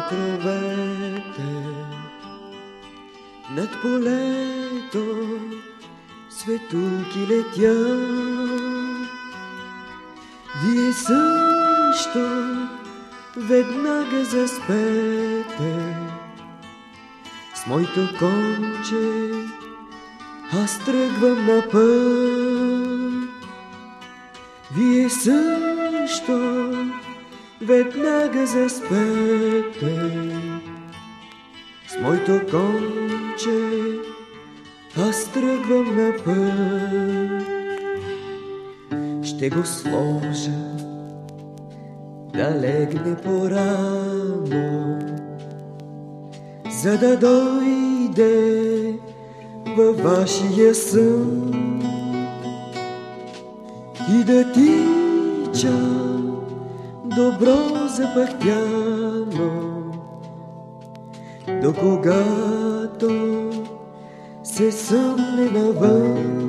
ветровете над полето светулки летят. Вие също веднага заспете с моето конче, аз тръгвам на път. Вие също веднага заспете с моето конче, аз тръгвам на път. Ще го сложа да легне порано, за да дойде във вашия сън и да тича добро запъхтяно, до когато се съмне навън.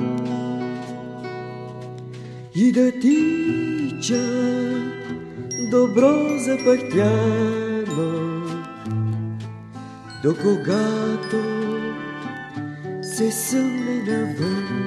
И да тича добро запъхтяно, до когато се съмне навън.